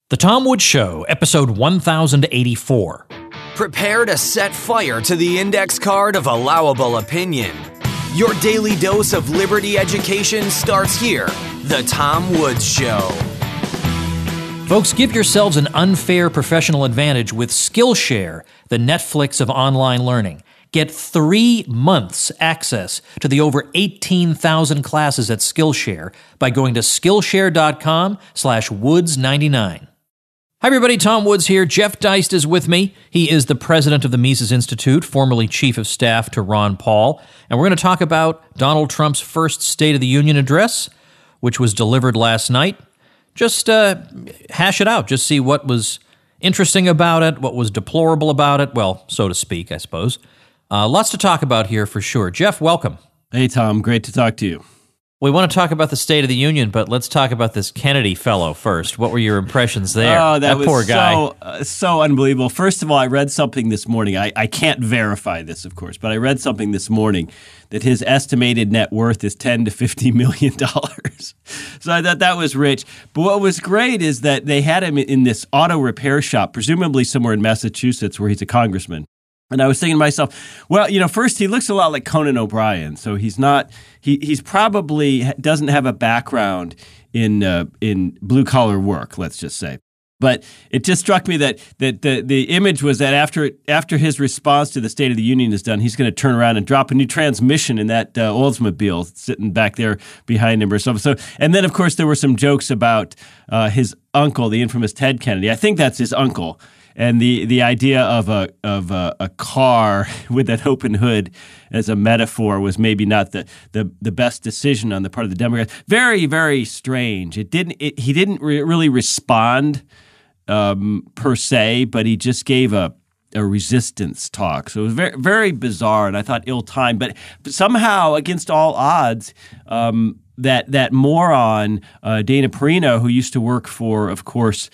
The Tom Woods Show, episode 1084. Prepare to set fire to the index card of allowable opinion. Your daily dose of liberty education starts here. The Tom Woods Show. Folks, give yourselves an unfair professional advantage with Skillshare, the Netflix of online learning. Get 3 months access to the over 18,000 classes at Skillshare by going to Skillshare.com/Woods99. Hi everybody, Tom Woods here. Jeff Deist is with me. He is the president of the Mises Institute, formerly chief of staff to Ron Paul. And we're going to talk about Donald Trump's first State of the Union address, which was delivered last night. Just hash it out. Just see what was interesting about it, what was deplorable about it. Well, so to speak, I suppose. Lots to talk about here for sure. Jeff, welcome. Hey, Tom. Great to talk to you. We want to talk about the State of the Union, but let's talk about this Kennedy fellow first. What were your impressions there? Oh, that was poor guy. So unbelievable. First of all, I read something this morning. I can't verify this, of course, but I read something this morning that his estimated net worth is $10 to $50 million. So I thought that was rich. But what was great is that they had him in this auto repair shop, presumably somewhere in Massachusetts where he's a congressman. And I was thinking to myself, well, first he looks a lot like Conan O'Brien. So he's not he's probably doesn't have a background in blue collar work, let's just say. But it just struck me that the image was that after his response to the State of the Union is done, he's going to turn around and drop a new transmission in that Oldsmobile sitting back there behind him or something. So, and then of course there were some jokes about his uncle, the infamous Ted Kennedy. I think that's his uncle. And the idea of a car with an open hood as a metaphor was maybe not the best decision on the part of the Democrats. Very, very strange. He didn't really respond per se, but he just gave a resistance talk. So it was very, very bizarre, and I thought ill-timed. But somehow, against all odds, that moron Dana Perino, who used to work for, of course,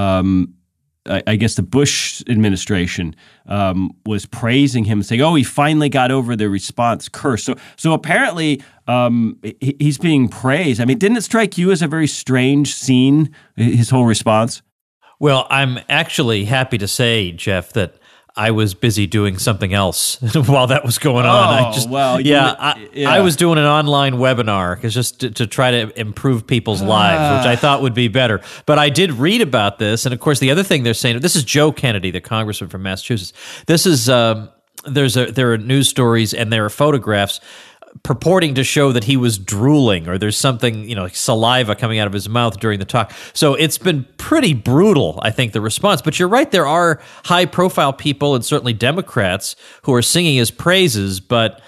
I guess the Bush administration was praising him, saying, "Oh, he finally got over the response curse." So apparently he's being praised. I mean, didn't it strike you as a very strange scene, his whole response? Well, I'm actually happy to say, Jeff, that I was busy doing something else while that was going on. I was doing an online webinar just to try to improve people's lives, which I thought would be better. But I did read about this, and of course, the other thing they're saying, this is Joe Kennedy, the congressman from Massachusetts. This is there are news stories and there are photographs purporting to show that he was drooling or there's something, like saliva coming out of his mouth during the talk. So it's been pretty brutal, I think, the response. But you're right, there are high-profile people and certainly Democrats who are singing his praises. But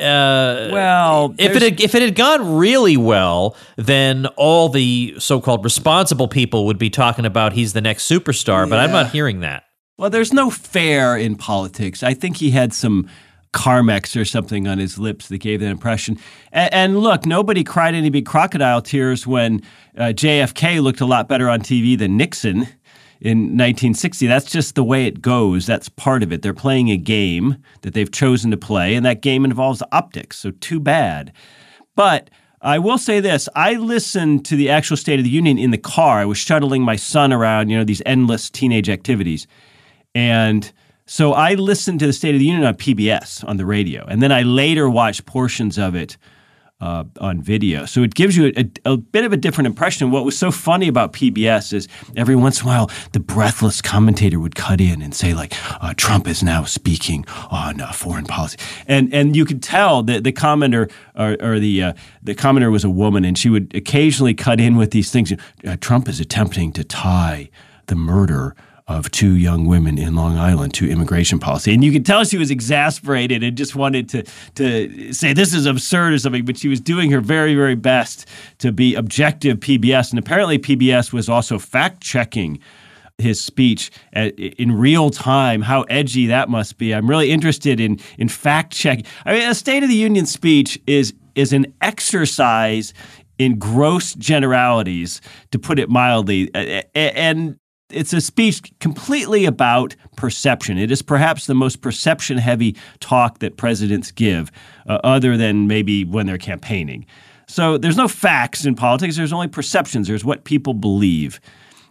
if it had gone really well, then all the so-called responsible people would be talking about he's the next superstar. But I'm not hearing that. Well, there's no fair in politics. I think he had some Carmex or something on his lips that gave that impression. And look, nobody cried any big crocodile tears when JFK looked a lot better on TV than Nixon in 1960. That's just the way it goes. That's part of it. They're playing a game that they've chosen to play, and that game involves optics, so too bad. But I will say this. I listened to the actual State of the Union in the car. I was shuttling my son around, these endless teenage activities. And so I listened to the State of the Union on PBS on the radio, and then I later watched portions of it on video. So it gives you a bit of a different impression. What was so funny about PBS is every once in a while the breathless commentator would cut in and say, like, Trump is now speaking on foreign policy. And you could tell that the commenter or the commenter was a woman, and she would occasionally cut in with these things. Trump is attempting to tie the murder of 2 young women in Long Island to immigration policy. And you could tell she was exasperated and just wanted to say this is absurd or something, but she was doing her very, very best to be objective PBS. And apparently PBS was also fact-checking his speech in real time. How edgy that must be. I'm really interested in fact-checking. I mean, a State of the Union speech is an exercise in gross generalities, to put it mildly. And it's a speech completely about perception. It is perhaps the most perception-heavy talk that presidents give, other than maybe when they're campaigning. So there's no facts in politics. There's only perceptions. There's what people believe.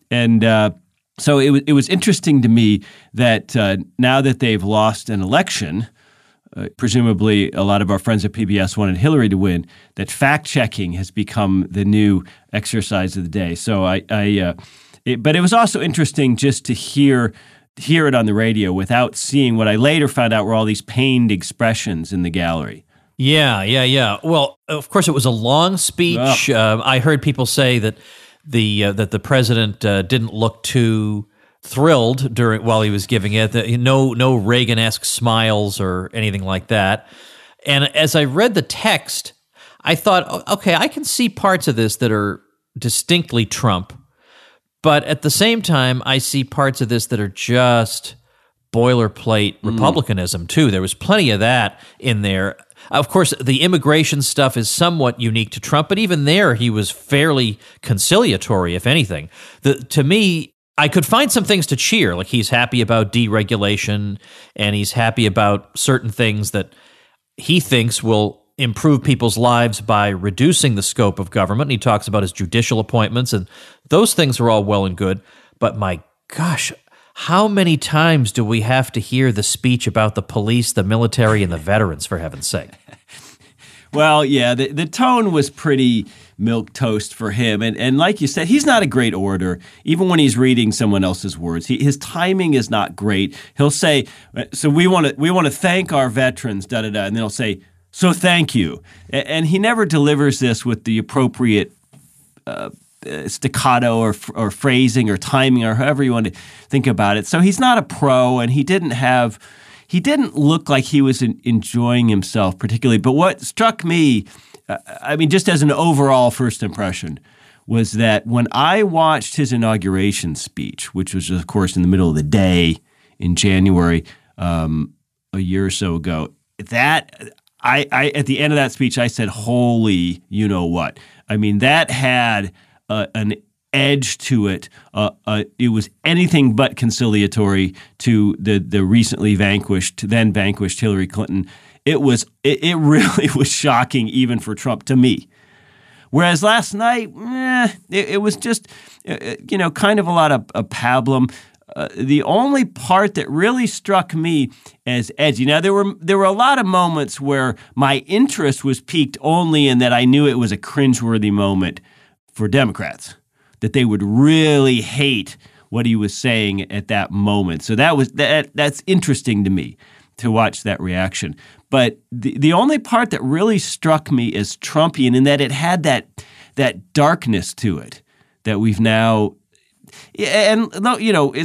So it was interesting to me that now that they've lost an election, presumably a lot of our friends at PBS wanted Hillary to win, that fact-checking has become the new exercise of the day. So but it was also interesting just to hear it on the radio without seeing what I later found out were all these pained expressions in the gallery. Yeah. Well, of course, it was a long speech. I heard people say that the president didn't look too thrilled while he was giving it. No Reagan-esque smiles or anything like that. And as I read the text, I thought, okay, I can see parts of this that are distinctly Trump, but at the same time, I see parts of this that are just boilerplate Republicanism too. There was plenty of that in there. Of course, the immigration stuff is somewhat unique to Trump, but even there, he was fairly conciliatory, if anything. To me, I could find some things to cheer, like he's happy about deregulation, and he's happy about certain things that he thinks will improve people's lives by reducing the scope of government. And he talks about his judicial appointments, and those things are all well and good. But my gosh, how many times do we have to hear the speech about the police, the military, and the veterans, for heaven's sake? Well, yeah, the tone was pretty milquetoast for him. And like you said, he's not a great orator, even when he's reading someone else's words. His timing is not great. He'll say, so we want to thank our veterans, da-da-da, and then he'll say, so thank you. And he never delivers this with the appropriate staccato or phrasing or timing or however you want to think about it. So he's not a pro, and he didn't look like he was enjoying himself particularly. But what struck me, just as an overall first impression, was that when I watched his inauguration speech, which was, of course, in the middle of the day in January a year or so ago, that I at the end of that speech, I said, holy you-know-what. I mean, that had an edge to it. It was anything but conciliatory to the recently vanquished Hillary Clinton. It really was shocking even for Trump, to me. Whereas last night, it was just kind of a lot of pablum. The only part that really struck me as edgy. Now there were a lot of moments where my interest was piqued only in that I knew it was a cringeworthy moment for Democrats, that they would really hate what he was saying at that moment. So that's interesting to me to watch that reaction. But the only part that really struck me as Trumpian in that it had that darkness to it that we've now. And look,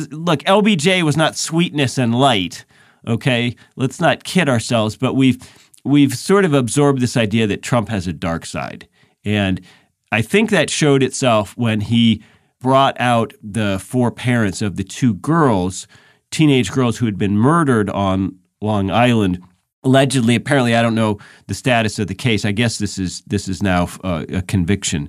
LBJ was not sweetness and light. Okay, let's not kid ourselves. But we've sort of absorbed this idea that Trump has a dark side, and I think that showed itself when he brought out the four parents of the two teenage girls who had been murdered on Long Island. Allegedly, apparently, I don't know the status of the case. I guess this is now a conviction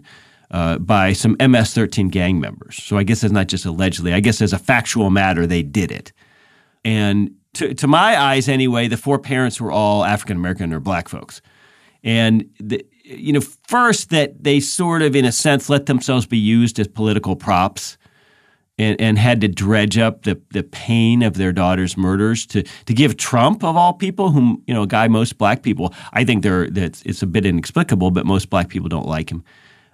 by some MS-13 gang members. So I guess it's not just allegedly. I guess as a factual matter, they did it. And to my eyes, anyway, the four parents were all African-American or black folks. And first that they sort of, in a sense, let themselves be used as political props and had to dredge up the pain of their daughter's murders to give Trump, of all people, whom, a guy most black people, I think it's a bit inexplicable, but most black people don't like him.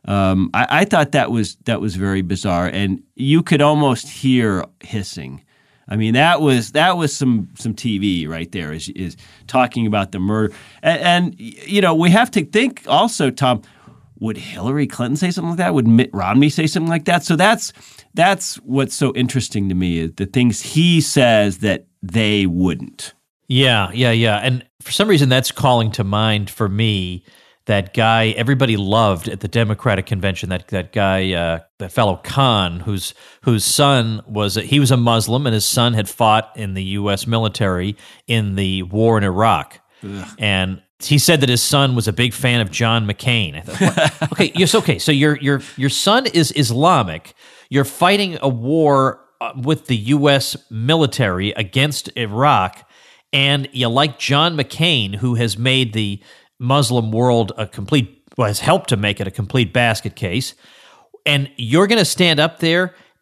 I thought that was very bizarre, and you could almost hear hissing. I mean, that was some TV right there, is talking about the murder. And we have to think also, Tom, would Hillary Clinton say something like that? Would Mitt Romney say something like that? So that's what's so interesting to me, is the things he says that they wouldn't. Yeah. And for some reason, that's calling to mind for me that guy everybody loved at the Democratic convention, that guy, that fellow Khan, whose son was a Muslim, and his son had fought in the U.S. military in the war in Iraq. Ugh. And he said that his son was a big fan of John McCain. I thought, okay. So your son is Islamic. You're fighting a war with the U.S. military against Iraq, and you like John McCain, who has made the Muslim world has helped to make it a complete basket case, and you're going to stand up there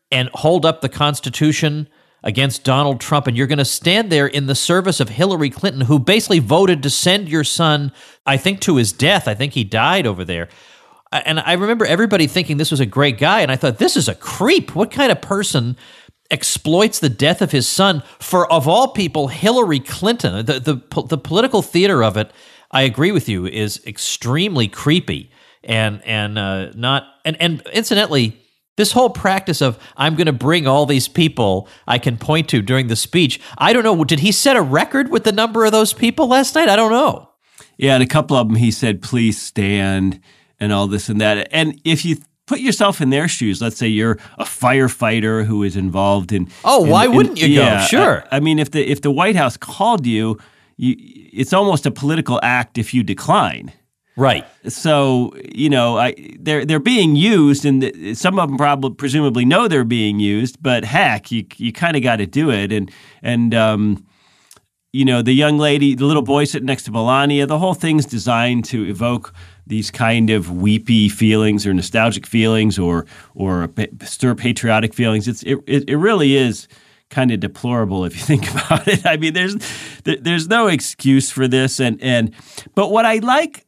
and hold up the Constitution against Donald Trump, and you're going to stand there in the service of Hillary Clinton, who basically voted to send your son, I think, to his death. I think he died over there. And I remember everybody thinking this was a great guy, and I thought, this is a creep. What kind of person exploits the death of his son for, of all people, Hillary Clinton? The political theater of it, I agree with you, is extremely creepy, and incidentally, this whole practice of I'm going to bring all these people I can point to during the speech. I don't know. Did he set a record with the number of those people last night? I don't know. Yeah, and a couple of them he said, "Please stand," and all this and that. And if you put yourself in their shoes, let's say you're a firefighter who is involved in. Why wouldn't you go? Sure. I mean, if the White House called you, it's almost a political act if you decline. Right. So, they're being used, and some of them presumably know they're being used, but heck, you kind of got to do it. And the young lady, the little boy sitting next to Melania, the whole thing's designed to evoke these kind of weepy feelings or nostalgic feelings or stir patriotic feelings. It really is kind of deplorable if you think about it. I mean, there's no excuse for this. But what I like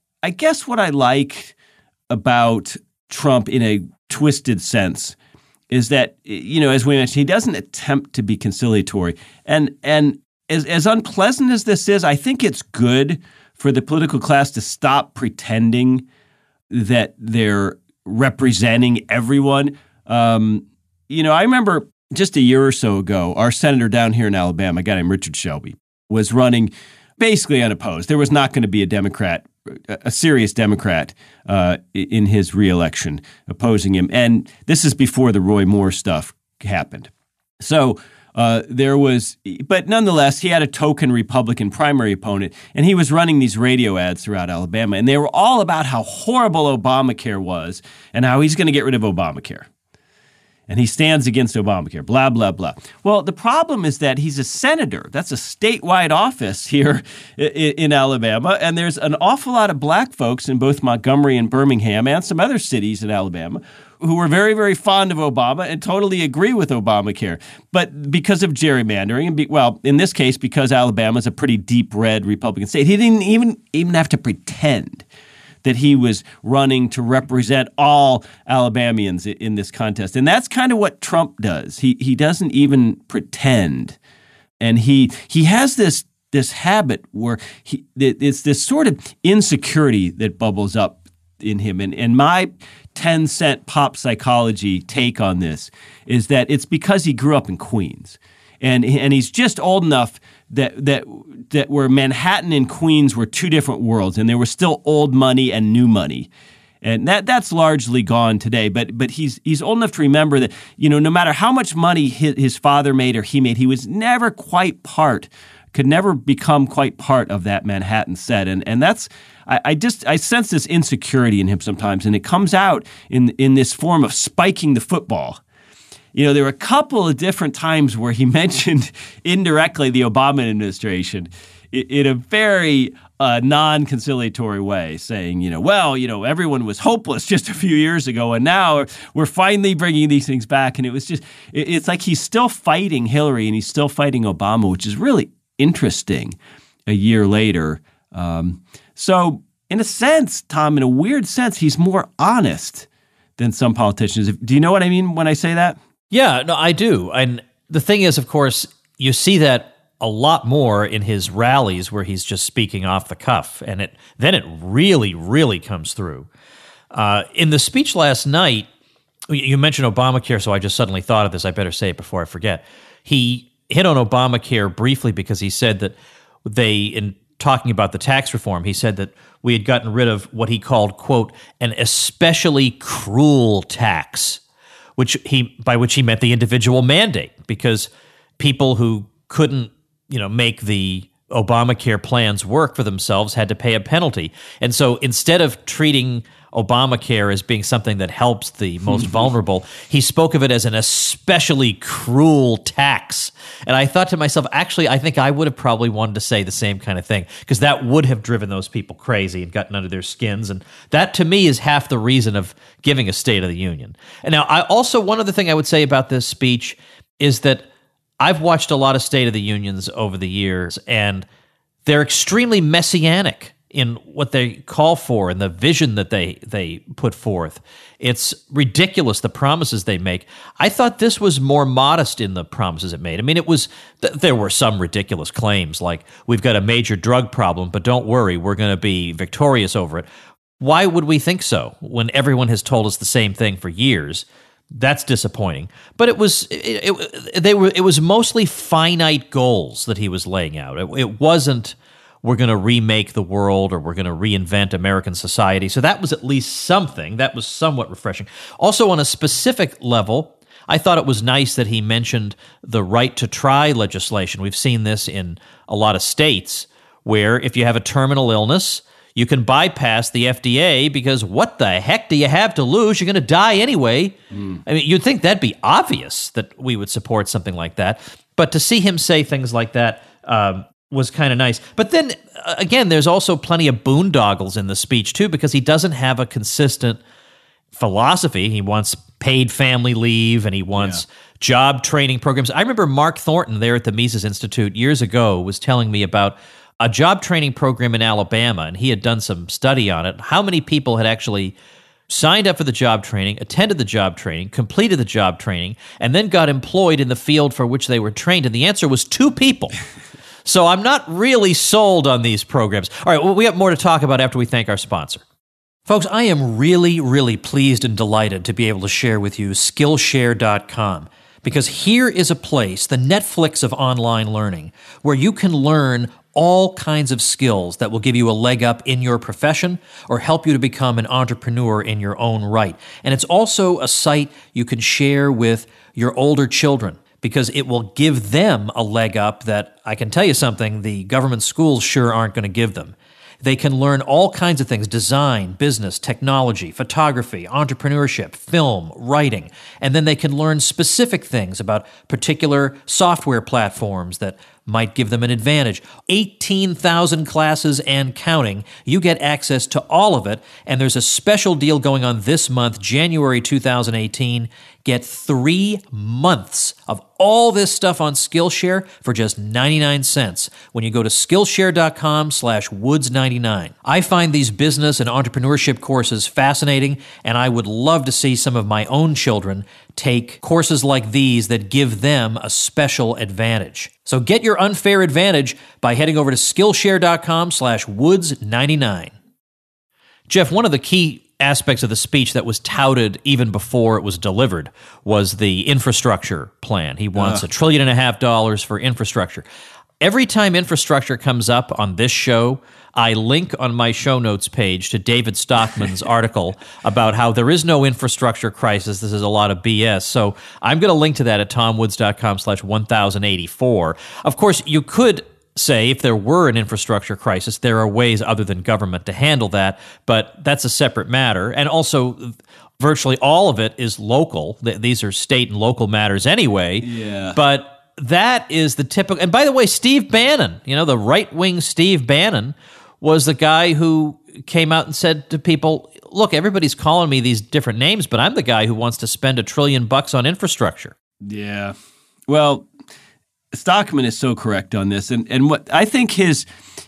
about Trump in a twisted sense is that, as we mentioned, he doesn't attempt to be conciliatory. And as unpleasant as this is, I think it's good for the political class to stop pretending that they're representing everyone. I remember just a year or so ago, our senator down here in Alabama, a guy named Richard Shelby, was running basically unopposed. There was not going to be a serious Democrat in his reelection opposing him. And this is before the Roy Moore stuff happened. So but nonetheless, he had a token Republican primary opponent, and he was running these radio ads throughout Alabama. And they were all about how horrible Obamacare was and how he's going to get rid of Obamacare. And he stands against Obamacare, blah, blah, blah. Well, the problem is that he's a senator. That's a statewide office here in Alabama. And there's an awful lot of black folks in both Montgomery and Birmingham and some other cities in Alabama who were very, very fond of Obama and totally agree with Obamacare. But because of gerrymandering, in this case, because Alabama's a pretty deep red Republican state, he didn't even have to pretend that he was running to represent all Alabamians in this contest. And that's kind of what Trump does. He doesn't even pretend. And he has this habit where it's this sort of insecurity that bubbles up in him. And my 10-cent pop psychology take on this is that it's because he grew up in Queens. And he's just old enough that where Manhattan and Queens were two different worlds, and there was still old money and new money. And that's largely gone today. But he's old enough to remember that, no matter how much money his father made or he made, he was never could never become quite part of that Manhattan set. And that's I sense this insecurity in him sometimes, and it comes out in this form of spiking the football. There were a couple of different times where he mentioned indirectly the Obama administration in a very non-conciliatory way, saying, everyone was hopeless just a few years ago, and now we're finally bringing these things back. And it was just, it's like he's still fighting Hillary and he's still fighting Obama, which is really interesting a year later. So in a sense, Tom, in a weird sense, he's more honest than some politicians. Do you know what I mean when I say that? Yeah, no, I do. And the thing is, of course, you see that a lot more in his rallies where he's just speaking off the cuff, and then it really, really comes through. In the speech last night, you mentioned Obamacare, so I just suddenly thought of this. I better say it before I forget. He hit on Obamacare briefly because he said that in talking about the tax reform, he said that we had gotten rid of what he called, quote, an especially cruel tax, by which he meant the individual mandate, because people who couldn't, make the Obamacare plans work for themselves had to pay a penalty. And so instead of treating Obamacare as being something that helps the most vulnerable. He spoke of it as an especially cruel tax. And I thought to myself, actually, I think I would have probably wanted to say the same kind of thing, because that would have driven those people crazy and gotten under their skins. And that, to me, is half the reason of giving a State of the Union. And now, one other thing I would say about this speech is that I've watched a lot of State of the Unions over the years, and they're extremely messianic in what they call for and the vision that they put forth. It's ridiculous, the promises they make. I thought this was more modest in the promises it made. I mean, there were some ridiculous claims like, we've got a major drug problem, but don't worry, we're going to be victorious over it. Why would we think so when everyone has told us the same thing for years? That's disappointing. But it was mostly finite goals that he was laying out. It wasn't, we're going to remake the world or we're going to reinvent American society. So that was at least something. That was somewhat refreshing. Also, on a specific level, I thought it was nice that he mentioned the right to try legislation. We've seen this in a lot of states where if you have a terminal illness, you can bypass the FDA because what the heck do you have to lose? You're going to die anyway. I mean, you'd think that'd be obvious that we would support something like that. But to see him say things like that was kind of nice. But then, again, there's also plenty of boondoggles in the speech, too, because he doesn't have a consistent philosophy. He wants paid family leave, and he wants job training programs. I remember Mark Thornton there at the Mises Institute years ago was telling me about a job training program in Alabama, and he had done some study on it. How many people had actually signed up for the job training, attended the job training, completed the job training, and then got employed in the field for which they were trained? And the answer was 2 people. So I'm not really sold on these programs. All right, well, we have more to talk about after we thank our sponsor. Folks, I am really, really pleased and delighted to be able to share with you Skillshare.com, because here is a place, the Netflix of online learning, where you can learn all kinds of skills that will give you a leg up in your profession or help you to become an entrepreneur in your own right. And it's also a site you can share with your older children, because it will give them a leg up that, I can tell you something, the government schools sure aren't going to give them. They can learn all kinds of things: design, business, technology, photography, entrepreneurship, film, writing. And then they can learn specific things about particular software platforms that might give them an advantage. 18,000 classes and counting. You get access to all of it, and there's a special deal going on this month, January 2018. Get 3 months of all this stuff on Skillshare for just 99 cents when you go to Skillshare.com/Woods99. I find these business and entrepreneurship courses fascinating, and I would love to see some of my own children take courses like these that give them a special advantage. So get your unfair advantage by heading over to Skillshare.com/Woods99. Jeff, one of the key aspects of the speech that was touted even before it was delivered was the infrastructure plan. He wants $1.5 trillion for infrastructure. Every time infrastructure comes up on this show, I link on my show notes page to David Stockman's article about how there is no infrastructure crisis. This is a lot of BS. So I'm going to link to that at tomwoods.com/1084. Of course, you could say if there were an infrastructure crisis, there are ways other than government to handle that, but that's a separate matter. And also, virtually all of it is local. These are state and local matters anyway. Yeah. But that is the typical. And by the way, Steve Bannon, the right-wing Steve Bannon, was the guy who came out and said to people, look, everybody's calling me these different names, but I'm the guy who wants to spend $1 trillion on infrastructure. Yeah. Well, Stockman is so correct on this. And what I think his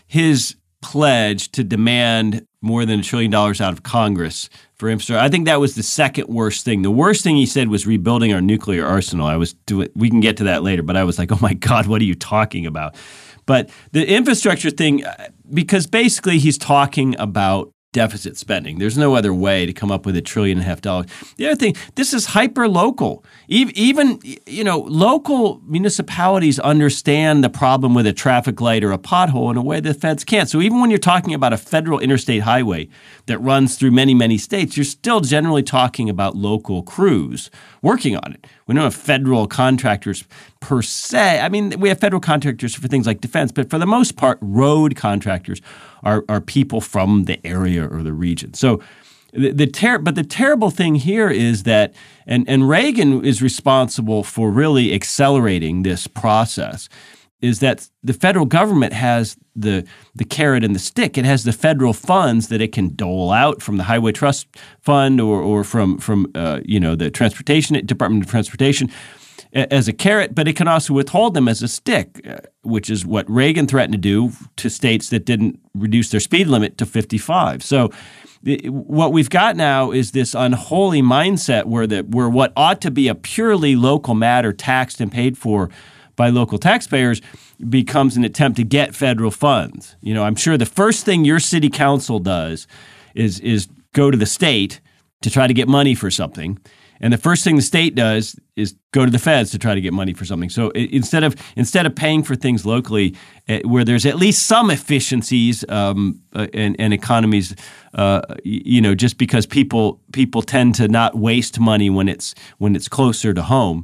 pledge to demand more than $1 trillion out of Congress for infrastructure, I think that was the second worst thing. The worst thing he said was rebuilding our nuclear arsenal. We can get to that later, but I was like, oh my God, what are you talking about? But the infrastructure thing, because basically he's talking about deficit spending. There's no other way to come up with $1.5 trillion. The other thing, this is hyper-local. Even local municipalities understand the problem with a traffic light or a pothole in a way the feds can't. So even when you're talking about a federal interstate highway that runs through many, many states, you're still generally talking about local crews working on it. We don't have federal contractors per se. I mean, we have federal contractors for things like defense, but for the most part, road contractors are people from the area or the region. So The terrible thing here is that, and Reagan is responsible for really accelerating this process, is that the federal government has the carrot and the stick. It has the federal funds that it can dole out from the Highway Trust Fund or from the Transportation Department of Transportation as a carrot, but it can also withhold them as a stick, which is what Reagan threatened to do to states that didn't reduce their speed limit to 55. So what we've got now is this unholy mindset where what ought to be a purely local matter taxed and paid for by local taxpayers becomes an attempt to get federal funds. I'm sure the first thing your city council does is go to the state to try to get money for something. And the first thing the state does is go to the feds to try to get money for something. So instead of paying for things locally, where there's at least some efficiencies and economies, just because people tend to not waste money when it's closer to home.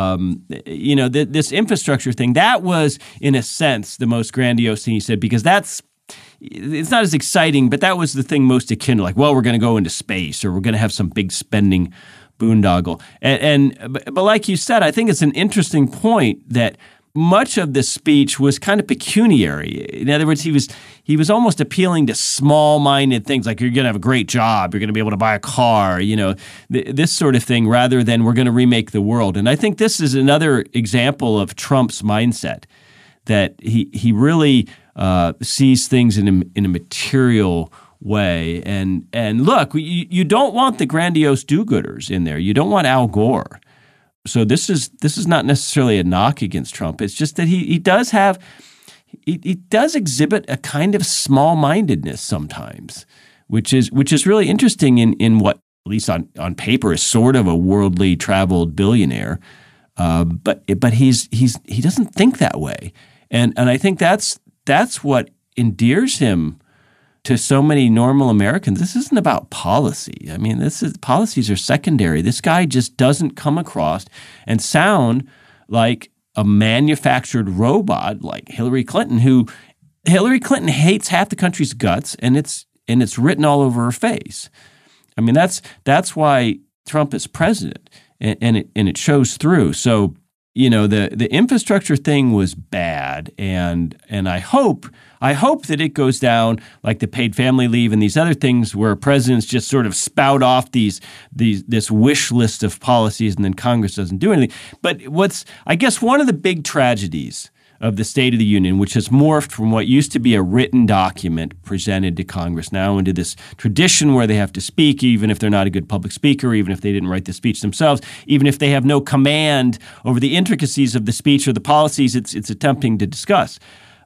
This infrastructure thing, that was in a sense the most grandiose thing he said, because it's not as exciting, but that was the thing most akin to we're going to go into space or we're going to have some big spending boondoggle. But like you said, I think it's an interesting point that much of the speech was kind of pecuniary. In other words, he was almost appealing to small-minded things like you're going to have a great job, you're going to be able to buy a car, this sort of thing, rather than we're going to remake the world. And I think this is another example of Trump's mindset, that he really sees things in a material way. And look, you don't want the grandiose do-gooders in there. You don't want Al Gore. So this is not necessarily a knock against Trump. It's just that he does exhibit a kind of small-mindedness sometimes, which is really interesting in what, at least on paper, is sort of a worldly traveled billionaire. But he doesn't think that way, and I think that's what endears him to so many normal Americans. This isn't about policy. I mean, policies are secondary. This guy just doesn't come across and sound like a manufactured robot like Hillary Clinton, who Hillary Clinton hates half the country's guts, and it's written all over her face. I mean, that's why Trump is president, and it shows through. So, the infrastructure thing was bad, and I hope that it goes down like the paid family leave and these other things where presidents just sort of spout off this wish list of policies and then Congress doesn't do anything. But I guess one of the big tragedies of the State of the Union, which has morphed from what used to be a written document presented to Congress now into this tradition where they have to speak, even if they're not a good public speaker, even if they didn't write the speech themselves, even if they have no command over the intricacies of the speech or the policies it's attempting to discuss.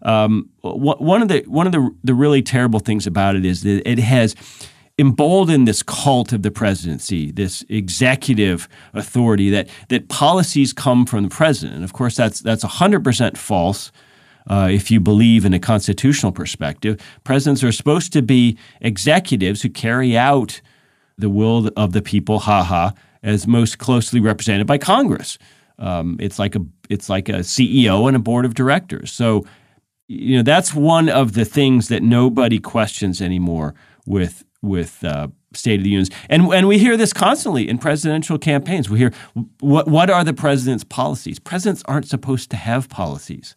One of the really terrible things about it is that it has emboldened this cult of the presidency, this executive authority that policies come from the president. And of course, that's 100% false. If you believe in a constitutional perspective, presidents are supposed to be executives who carry out the will of the people, as most closely represented by Congress. It's like a CEO and a board of directors. So, that's one of the things that nobody questions anymore with State of the Unions. And we hear this constantly in presidential campaigns. We hear, what are the president's policies? Presidents aren't supposed to have policies.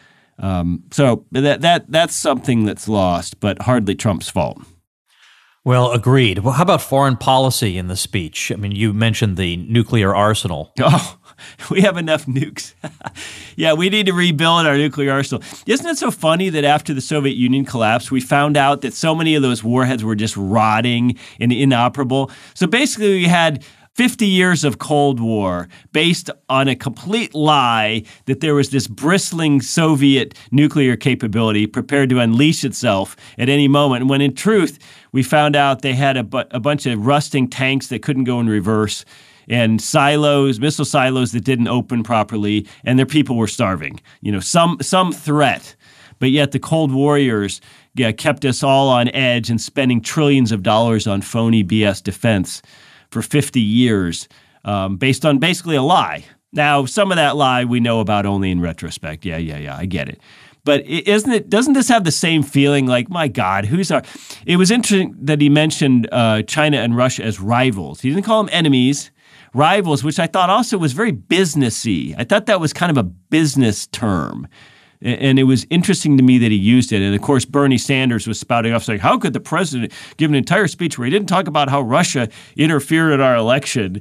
So that's something that's lost, but hardly Trump's fault. Well, agreed. Well, how about foreign policy in the speech? I mean, you mentioned the nuclear arsenal. Oh, we have enough nukes. Yeah, we need to rebuild our nuclear arsenal. Isn't it so funny that after the Soviet Union collapsed, we found out that so many of those warheads were just rotting and inoperable? So basically we had 50 years of Cold War based on a complete lie that there was this bristling Soviet nuclear capability prepared to unleash itself at any moment, when in truth we found out they had a bunch of rusting tanks that couldn't go in reverse and missile silos that didn't open properly, and their people were starving. Some threat. But yet the Cold Warriors kept us all on edge and spending trillions of dollars on phony BS defense for 50 years based on basically a lie. Now, some of that lie we know about only in retrospect. Yeah, I get it. But doesn't this have the same feeling like, my God, it was interesting that he mentioned China and Russia as rivals. He didn't call them enemies, rivals, which I thought also was very businessy. I thought that was kind of a business term. And it was interesting to me that he used it. And, of course, Bernie Sanders was spouting off saying, how could the president give an entire speech where he didn't talk about how Russia interfered in our election?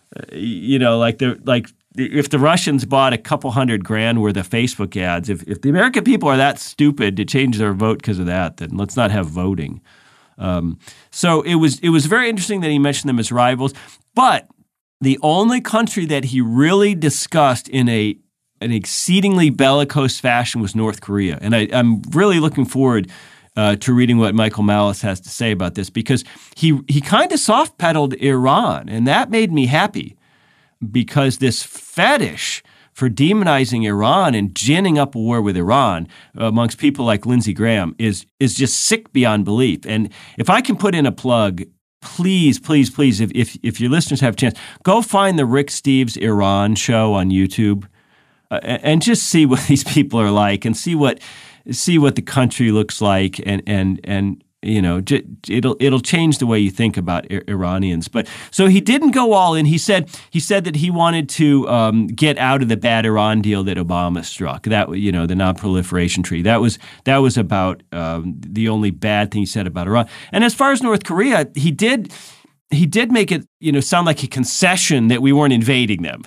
If the Russians bought a couple $100,000 worth of Facebook ads, if the American people are that stupid to change their vote because of that, then let's not have voting. So it was very interesting that he mentioned them as rivals. But the only country that he really discussed in an exceedingly bellicose fashion was North Korea. And I'm really looking forward to reading what Michael Malice has to say about this, because he kind of soft-pedaled Iran, and that made me happy, because this fetish for demonizing Iran and ginning up a war with Iran amongst people like Lindsey Graham is just sick beyond belief. And if I can put in a plug, please, if your listeners have a chance, go find the Rick Steves Iran show on YouTube. And just see what these people are like, and see what the country looks like, and it'll change the way you think about Iranians. But so he didn't go all in. He said that he wanted to get out of the bad Iran deal that Obama struck. That the non-proliferation treaty. That was about the only bad thing he said about Iran. And as far as North Korea, he did make it sound like a concession that we weren't invading them.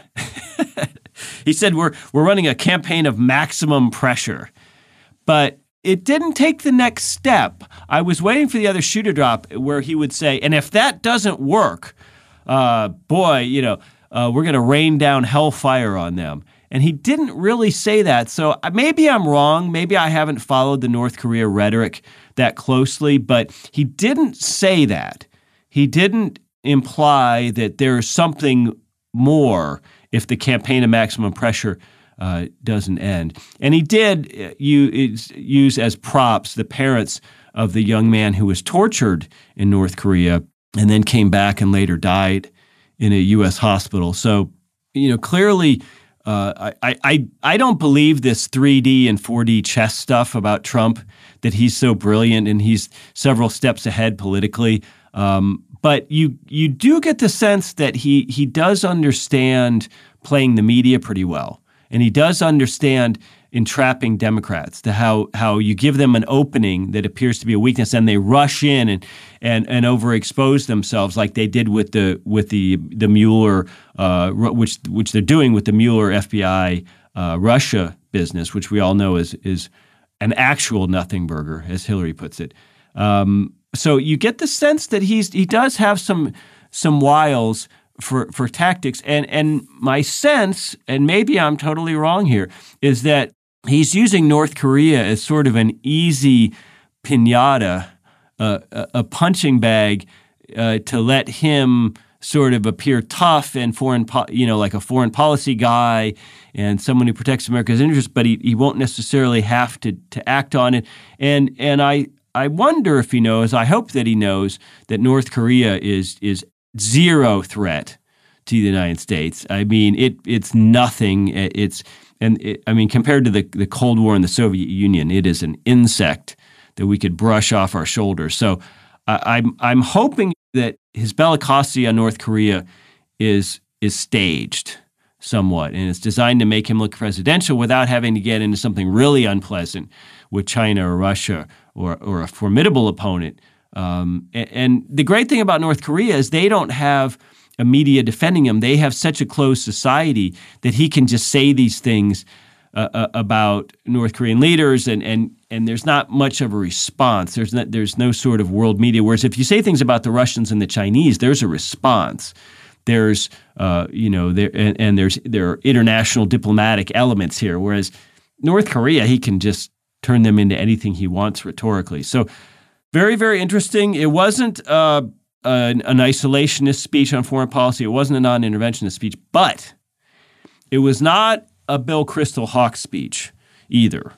He said we're running a campaign of maximum pressure, but it didn't take the next step. I was waiting for the other shoe to drop where he would say, and if that doesn't work, we're going to rain down hellfire on them. And he didn't really say that. So maybe I'm wrong. Maybe I haven't followed the North Korea rhetoric that closely, but he didn't say that. He didn't imply that there's something more if the campaign of maximum pressure doesn't end. And he did use as props the parents of the young man who was tortured in North Korea and then came back and later died in a U.S. hospital. So, clearly, I don't believe this 3D and 4D chess stuff about Trump, that he's so brilliant and he's several steps ahead politically. But you do get the sense that he does understand playing the media pretty well. And he does understand entrapping Democrats, to how you give them an opening that appears to be a weakness and they rush in and overexpose themselves, like they did with the Mueller, which they're doing with the Mueller FBI Russia business, which we all know is an actual nothing burger, as Hillary puts it. So you get the sense that he does have some wiles for tactics, and my sense, and maybe I'm totally wrong here, is that he's using North Korea as sort of an easy piñata, a punching bag, to let him sort of appear tough and like a foreign policy guy and someone who protects America's interests, but he won't necessarily have to act on it. And I wonder if he knows, I hope that he knows, that North Korea is zero threat to the United States. I mean, it's nothing. Compared to the Cold War and the Soviet Union, it is an insect that we could brush off our shoulders. So I'm hoping that his bellicosity on North Korea is staged somewhat, and it's designed to make him look presidential without having to get into something really unpleasant with China or Russia or a formidable opponent. And the great thing about North Korea is they don't have a media defending him. They have such a closed society that he can just say these things about North Korean leaders, and there's not much of a response. There's no sort of world media. Whereas if you say things about the Russians and the Chinese, there's a response. There's there are international diplomatic elements here. Whereas North Korea, he can just turn them into anything he wants rhetorically. So very, very interesting. It wasn't an isolationist speech on foreign policy. It wasn't a non-interventionist speech, but it was not a Bill Kristol Hawk speech either.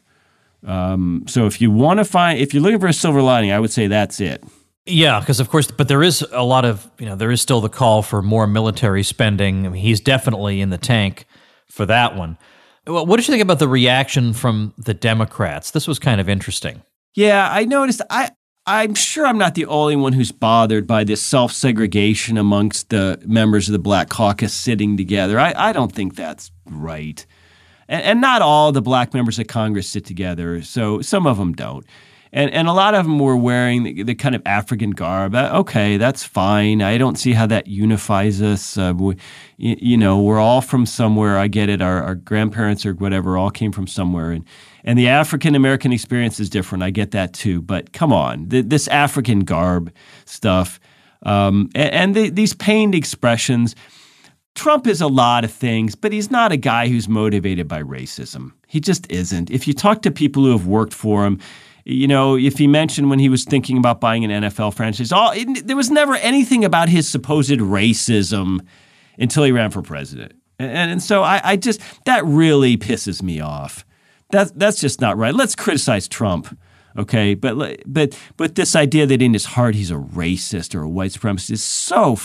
So if you're looking for a silver lining, I would say that's it. Yeah, because of course, but there is a lot of, there is still the call for more military spending. I mean, he's definitely in the tank for that one. Well, what did you think about the reaction from the Democrats? This was kind of interesting. Yeah, I noticed. I'm sure I'm not the only one who's bothered by this self-segregation amongst the members of the Black Caucus sitting together. I don't think that's right. And not all the black members of Congress sit together, so some of them don't. And a lot of them were wearing the kind of African garb. Okay, that's fine. I don't see how that unifies us. We're all from somewhere. I get it. Our grandparents or whatever all came from somewhere. And the African-American experience is different. I get that too. But come on, this African garb stuff and these pained expressions. Trump is a lot of things, but he's not a guy who's motivated by racism. He just isn't. If you talk to people who have worked for him, if he mentioned when he was thinking about buying an NFL franchise, there was never anything about his supposed racism until he ran for president. And so I just, that really pisses me off. That's just not right. Let's criticize Trump, okay? But this idea that in his heart he's a racist or a white supremacist is so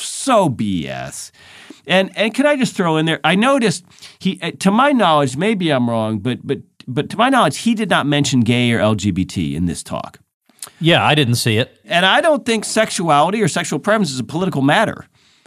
BS. And can I just throw in there? I noticed to my knowledge, maybe I'm wrong, but to my knowledge, he did not mention gay or LGBT in this talk. Yeah, I didn't see it. And I don't think sexuality or sexual preference is a political matter.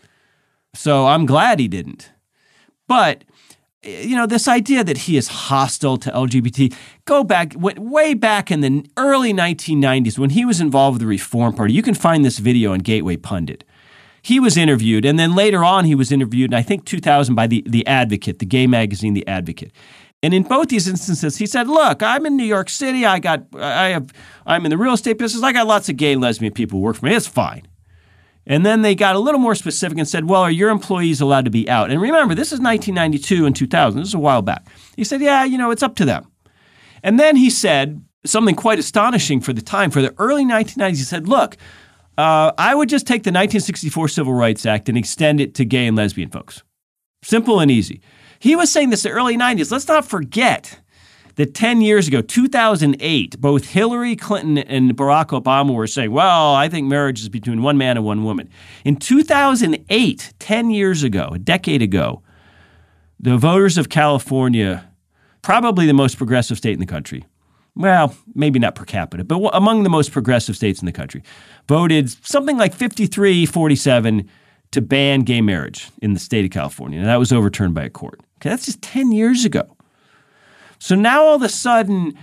So I'm glad he didn't. But this idea that he is hostile to LGBT, go back, way back in the early 1990s when he was involved with the Reform Party. You can find this video on Gateway Pundit. He was interviewed, and then later on he was interviewed in, I think, 2000 by The Advocate, the gay magazine The Advocate. And in both these instances, he said, look, I'm in New York City. I'm in the real estate business. I got lots of gay and lesbian people who work for me. It's fine. And then they got a little more specific and said, well, are your employees allowed to be out? And remember, this is 1992 and 2000. This is a while back. He said, yeah, it's up to them. And then he said something quite astonishing for the time. For the early 1990s, he said, look, I would just take the 1964 Civil Rights Act and extend it to gay and lesbian folks. Simple and easy. He was saying this in the early 90s. Let's not forget that 10 years ago, 2008, both Hillary Clinton and Barack Obama were saying, well, I think marriage is between one man and one woman. In 2008, 10 years ago, a decade ago, the voters of California, probably the most progressive state in the country, well, maybe not per capita, but among the most progressive states in the country, voted something like 53-47 to ban gay marriage in the state of California. And that was overturned by a court. Okay, that's just 10 years ago. So now all of a sudden,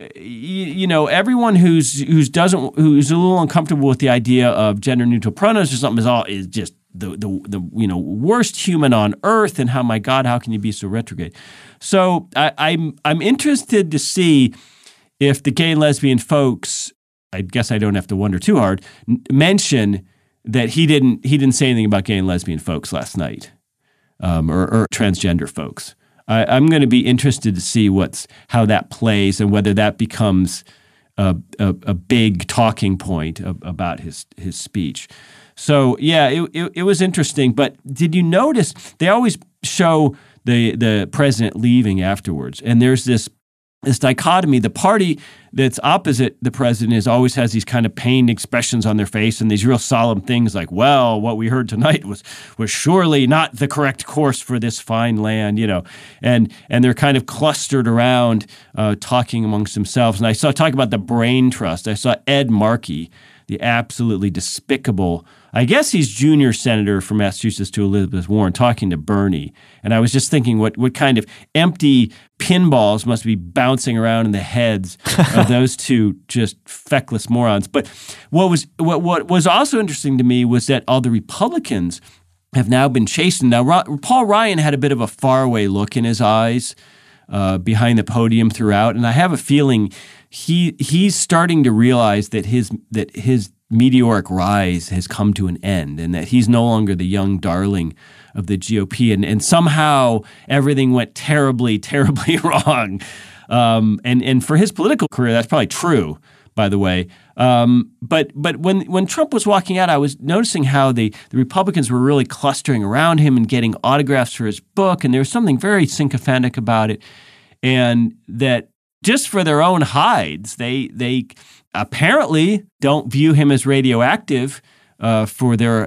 everyone who's a little uncomfortable with the idea of gender neutral pronouns or something is just the worst human on earth. And my God, how can you be so retrograde? So I'm interested to see if the gay and lesbian folks, I guess I don't have to wonder too hard, mention that he didn't say anything about gay and lesbian folks last night, or transgender folks. I'm going to be interested to see how that plays and whether that becomes a big talking point about his speech. So yeah, it was interesting. But did you notice they always show the president leaving afterwards, and there's this dichotomy. The party that's opposite the president always has these kind of pained expressions on their face and these real solemn things like, well, what we heard tonight was surely not the correct course for this fine land, and they're kind of clustered around talking amongst themselves. And I saw talking about the brain trust. I saw Ed Markey, the absolutely despicable, I guess he's junior senator from Massachusetts to Elizabeth Warren, talking to Bernie. And I was just thinking what kind of empty pinballs must be bouncing around in the heads of those two just feckless morons. But what was also interesting to me was that all the Republicans have now been chastened. Now, Paul Ryan had a bit of a faraway look in his eyes behind the podium throughout. And I have a feeling he's starting to realize that his meteoric rise has come to an end and that he's no longer the young darling of the GOP. And somehow everything went terribly, terribly wrong. And for his political career, that's probably true, by the way. But when Trump was walking out, I was noticing how the Republicans were really clustering around him and getting autographs for his book. And there was something very sycophantic about it. And that just for their own hides, they apparently don't view him as radioactive for their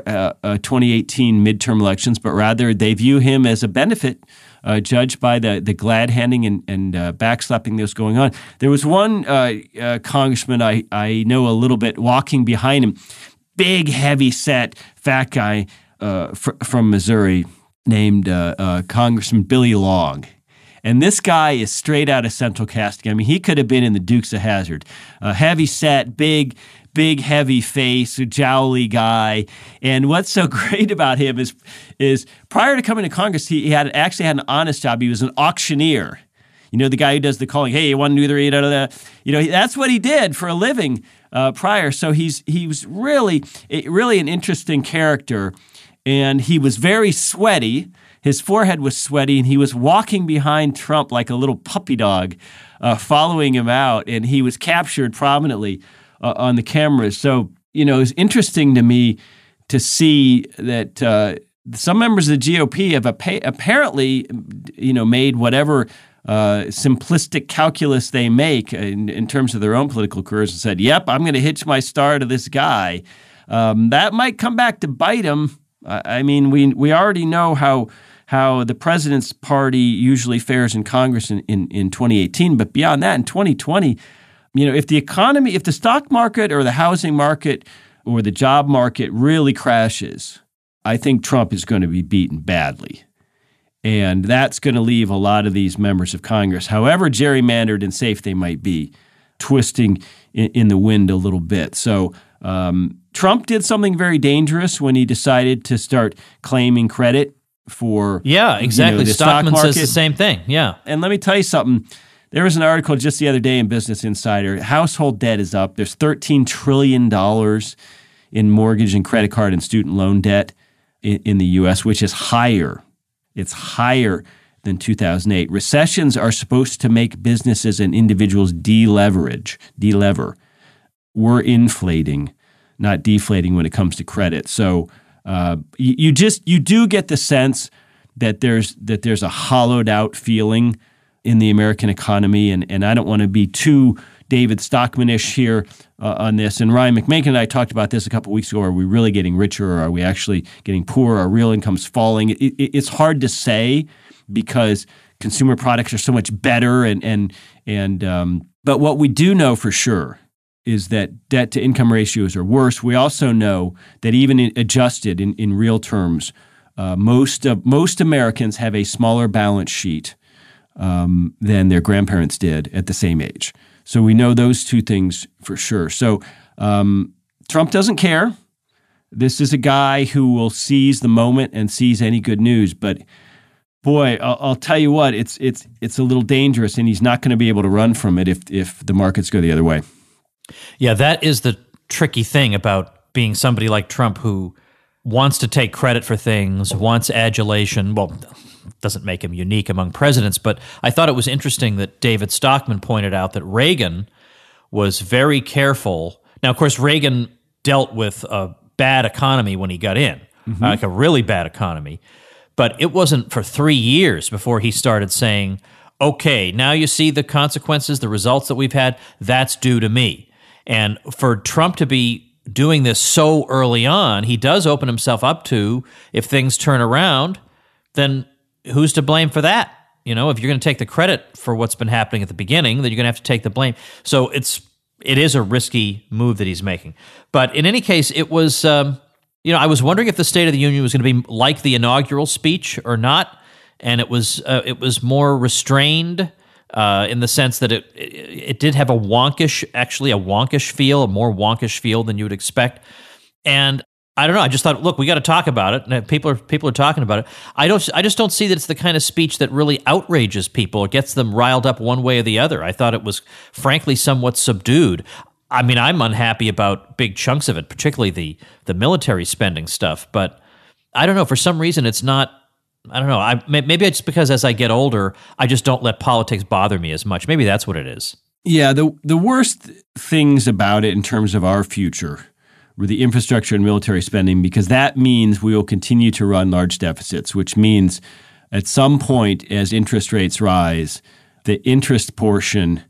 2018 midterm elections, but rather they view him as a benefit, judged by the glad handing and backslapping that was going on. There was one congressman I know a little bit walking behind him, big, heavy-set, fat guy from Missouri named Congressman Billy Long. And this guy is straight out of Central Casting. I mean, he could have been in the Dukes of Hazzard. Heavy-set, big, heavy face, a jowly guy. And what's so great about him is prior to coming to Congress, he actually had an honest job. He was an auctioneer. You know, the guy who does the calling, hey, you want to do the, you know, that's what he did for a living prior. So he was really an interesting character. And he was very sweaty. His forehead was sweaty, and he was walking behind Trump like a little puppy dog, following him out. And he was captured prominently on the cameras. So, you know, it's interesting to me to see that some members of the GOP have apparently, you know, made whatever simplistic calculus they make in terms of their own political careers and said, yep, I'm going to hitch my star to this guy. That might come back to bite him. I mean, we already know how the president's party usually fares in Congress in 2018. But beyond that, in 2020, you know, if the stock market or the housing market or the job market really crashes, I think Trump is going to be beaten badly. And that's going to leave a lot of these members of Congress, however gerrymandered and safe they might be, twisting in the wind a little bit. So Trump did something very dangerous when he decided to start claiming credit for exactly. The Stockman stock market. says the same thing. Yeah. And let me tell you something. There was an article just the other day in Business Insider. Household debt is up. There's $13 trillion in mortgage and credit card and student loan debt in the U.S., which is higher. It's higher than 2008. Recessions are supposed to make businesses and individuals delever. We're inflating, not deflating when it comes to credit. So you do get the sense that there's a hollowed out feeling in the American economy, and I don't want to be too David Stockman-ish here on this. And Ryan McMakin and I talked about this a couple of weeks ago. Are we really getting richer, or are we actually getting poorer? Are real incomes falling? It's hard to say because consumer products are so much better, but what we do know for sure is that debt-to-income ratios are worse. We also know that even adjusted in real terms, most Americans have a smaller balance sheet than their grandparents did at the same age. So we know those two things for sure. So Trump doesn't care. This is a guy who will seize the moment and seize any good news. But boy, I'll tell you what, it's a little dangerous, and he's not going to be able to run from it if the markets go the other way. Yeah, that is the tricky thing about being somebody like Trump who wants to take credit for things, wants adulation. Well, doesn't make him unique among presidents, but I thought it was interesting that David Stockman pointed out that Reagan was very careful. Now, of course, Reagan dealt with a bad economy when he got in, like a really bad economy, but it wasn't for 3 years before he started saying, okay, now you see the consequences, the results that we've had, that's due to me. And for Trump to be doing this so early on, he does open himself up to, if things turn around, then who's to blame for that? You know, if you're going to take the credit for what's been happening at the beginning, then you're going to have to take the blame. So it is a risky move that he's making. But in any case, it was, I was wondering if the State of the Union was going to be like the inaugural speech or not. And it was more restrained in the sense that it did have a more wonkish feel than you would expect. And I don't know. I just thought, look, we got to talk about it. And people are talking about it. I just don't see that it's the kind of speech that really outrages people or gets them riled up one way or the other. I thought it was, frankly, somewhat subdued. I mean, I'm unhappy about big chunks of it, particularly the military spending stuff. But I don't know. For some reason, it's not. I don't know. Maybe it's because as I get older, I just don't let politics bother me as much. Maybe that's what it is. Yeah, the worst things about it in terms of our future were the infrastructure and military spending, because that means we will continue to run large deficits, which means at some point as interest rates rise, the interest portion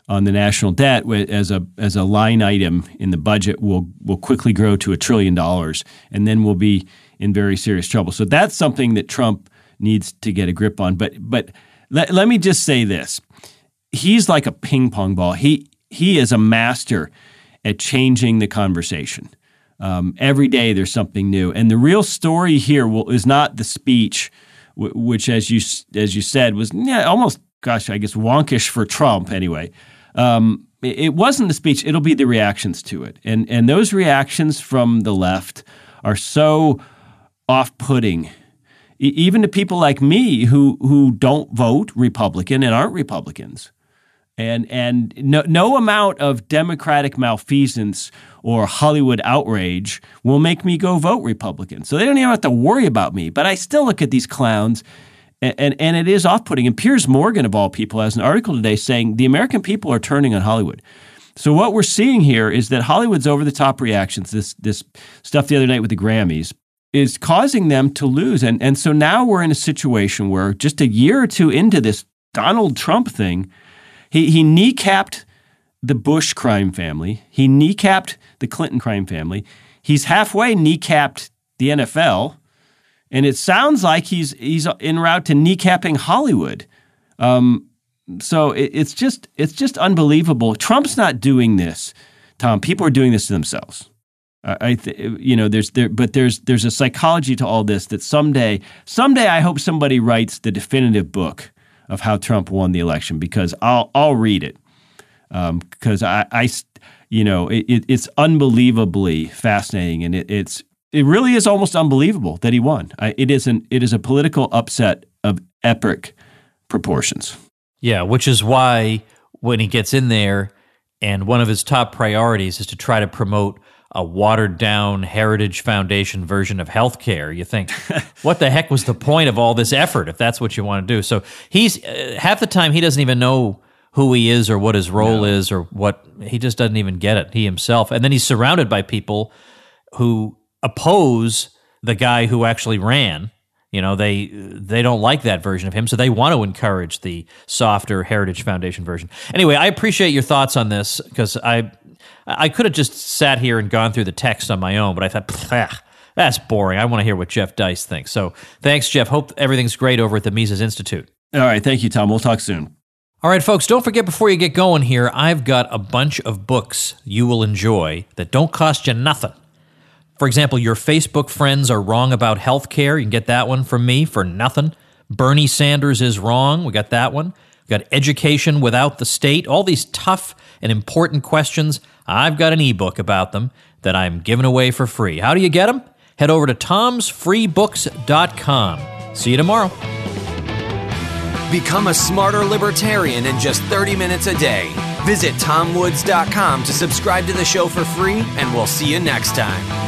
on the national debt as a line item in the budget will quickly grow to $1 trillion, and then we'll be in very serious trouble. So that's something that Trump needs to get a grip on. But let me just say this. He's like a ping pong ball. He is a master at changing the conversation. Every day there's something new. And the real story here is not the speech, which, as you said, was almost, I guess, wonkish for Trump anyway. It wasn't the speech. It'll be the reactions to it. And those reactions from the left are so off-putting, even to people like me who don't vote Republican and aren't Republicans. And no amount of Democratic malfeasance or Hollywood outrage will make me go vote Republican. So they don't even have to worry about me. But I still look at these clowns, and it is off-putting. And Piers Morgan, of all people, has an article today saying the American people are turning on Hollywood. So what we're seeing here is that Hollywood's over-the-top reactions, this stuff the other night with the Grammys, is causing them to lose. And so now we're in a situation where just a year or two into this Donald Trump thing, he kneecapped the Bush crime family. He kneecapped the Clinton crime family. He's halfway kneecapped the NFL. And it sounds like he's en route to kneecapping Hollywood. So it's just unbelievable. Trump's not doing this, Tom. People are doing this to themselves. There's a psychology to all this that someday I hope somebody writes the definitive book of how Trump won the election, because I'll read it, because it's unbelievably fascinating, and it really is almost unbelievable that he won. It is a political upset of epic proportions. Yeah, which is why when he gets in there, and one of his top priorities is to try to promote a watered-down Heritage Foundation version of healthcare, you think, what the heck was the point of all this effort if that's what you want to do? So he's half the time he doesn't even know who he is or what his role is, or what he just doesn't even get it, he himself. And then he's surrounded by people who oppose the guy who actually ran. They don't like that version of him, so they want to encourage the softer Heritage Foundation version. Anyway, I appreciate your thoughts on this, because I could have just sat here and gone through the text on my own, but I thought, that's boring. I want to hear what Jeff Deist thinks. So thanks, Jeff. Hope everything's great over at the Mises Institute. All right. Thank you, Tom. We'll talk soon. All right, folks, don't forget, before you get going here, I've got a bunch of books you will enjoy that don't cost you nothing. For example, Your Facebook Friends Are Wrong About Healthcare. You can get that one from me for nothing. Bernie Sanders is Wrong. We got that one. We got Education Without the State. All these tough and important questions. I've got an ebook about them that I'm giving away for free. How do you get them? Head over to tomsfreebooks.com. See you tomorrow. Become a smarter libertarian in just 30 minutes a day. Visit tomwoods.com to subscribe to the show for free, and we'll see you next time.